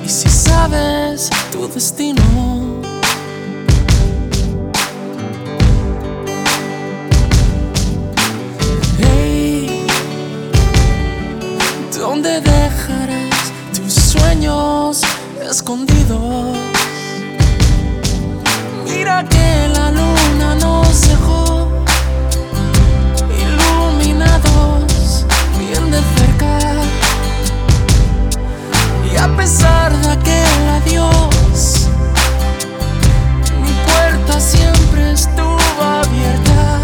y si sabes tu destino. Hey, ¿dónde dejarás tus sueños escondidos? Mira que la luna nos dejó iluminados bien de cerca, y a pesar de aquel adiós, mi puerta siempre estuvo abierta,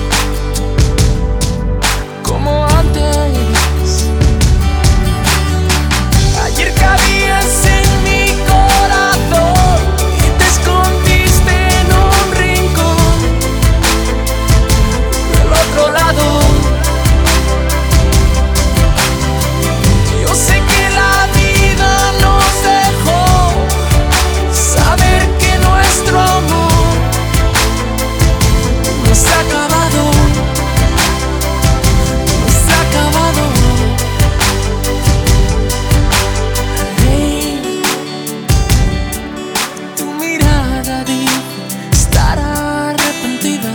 como antes. Ayer cabías en mi corazón y te escondiste en un rincón del otro lado. Yo sé que la vida nos dejó saber que nuestro amor no se ha acabado, no se ha acabado. Hey, tu mirada dice estar arrepentida.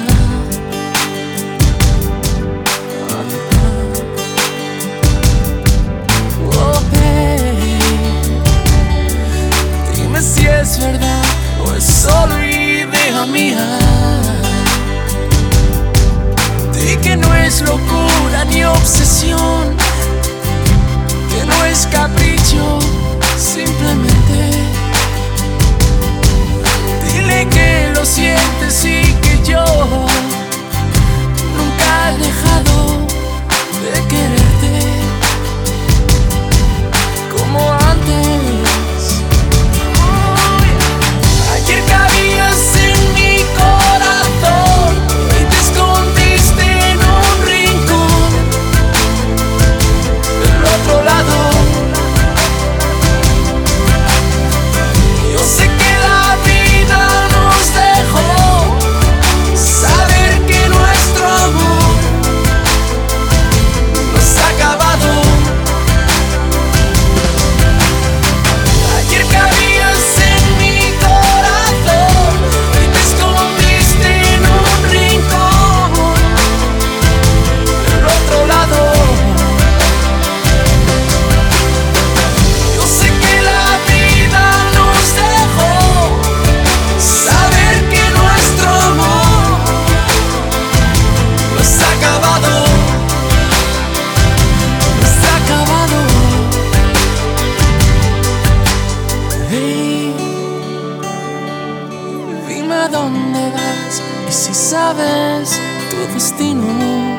Oh, hey, dime si es verdad o es solo idea mía. Di que no es locura ni obsesión, que no es capricho, simplemente dile que lo sientes y que yo nunca he dejado de quererte como antes. Ayer cabías en mi corazón y te escondiste en un rincón del otro lado. Yo sé que la vida nos dejó saber que nuestro amor no se ha acabado. Ayer cabías en mi corazón y te escondiste en un rincón del otro lado. Yo sé que la vida nos dejó saber que nuestro amor no se ha acabado, no se ha acabado. Hey, dime a dónde vas y si sabes tu destino.